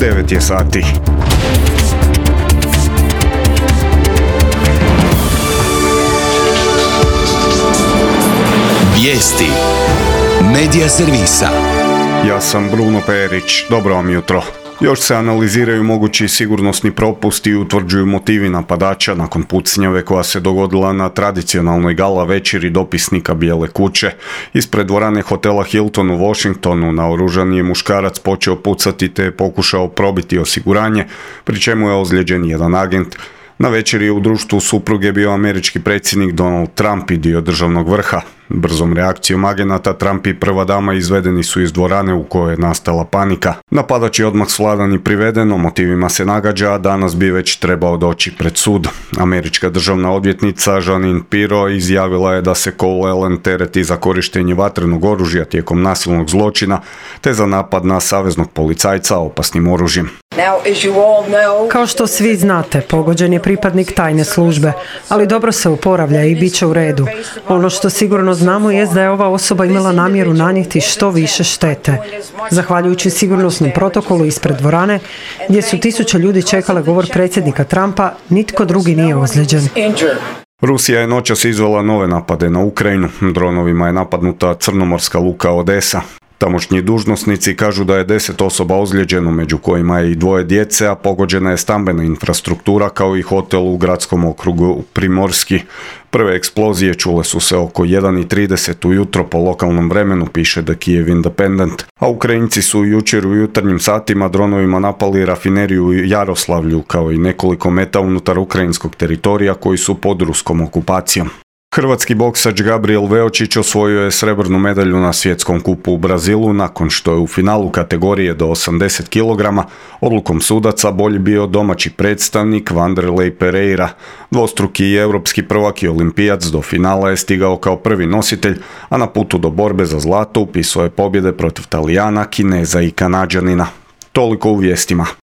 9 je sati. Vijesti Medija servisa. Ja sam Bruno Perić, dobro vam jutro. Još se analiziraju mogući sigurnosni propusti i utvrđuju motivi napadača nakon pucnjave koja se dogodila na tradicionalnoj gala večeri dopisnika Bijele kuće. Ispred dvorane hotela Hilton u Washingtonu naoružani je muškarac počeo pucati te je pokušao probiti osiguranje, pri čemu je ozlijeđen jedan agent. Na večeri je u društvu supruge bio američki predsjednik Donald Trump i dio državnog vrha. Brzom reakcijom agenata Trump i prva dama izvedeni su iz dvorane u kojoj je nastala panika. Napadač je odmah svladan i priveden, o motivima se nagađa, a danas bi već trebao doći pred sud. Američka državna odvjetnica Jeanine Pirro izjavila je da se Cole Allen tereti za korištenje vatrenog oružja tijekom nasilnog zločina, te za napad na saveznog policajca opasnim oružjem. Kao što svi znate, pogođen je pripadnik tajne službe, ali dobro se oporavlja i bit će u redu. Ono što sigurno znamo je da je ova osoba imala namjeru nanijeti što više štete. Zahvaljujući sigurnosnom protokolu ispred dvorane, gdje su tisuće ljudi čekale govor predsjednika Trumpa, nitko drugi nije ozlijeđen. Rusija je noćas izvela nove napade na Ukrajinu. Dronovima je napadnuta crnomorska luka Odesa. Tamošnji dužnosnici kažu da je 10 osoba ozlijeđeno, među kojima je i 2 djece, a pogođena je stambena infrastruktura kao i hotel u gradskom okrugu Primorski. Prve eksplozije čule su se oko 1:30 ujutro po lokalnom vremenu, piše The Kiev Independent. A Ukrajinci su jučer u jutarnjim satima dronovima napali rafineriju u Jaroslavlju, kao i nekoliko meta unutar ukrajinskog teritorija koji su pod ruskom okupacijom. Hrvatski boksač Gabriel Veočić osvojio je srebrnu medalju na svjetskom kupu u Brazilu nakon što je u finalu kategorije do 80 kg odlukom sudaca bolji bio domaći predstavnik Vanderlei Pereira. Dvostruki i europski prvak i olimpijac do finala je stigao kao prvi nositelj, a na putu do borbe za zlato upisao je pobjede protiv Talijana, Kineza i Kanađanina. Toliko u vijestima.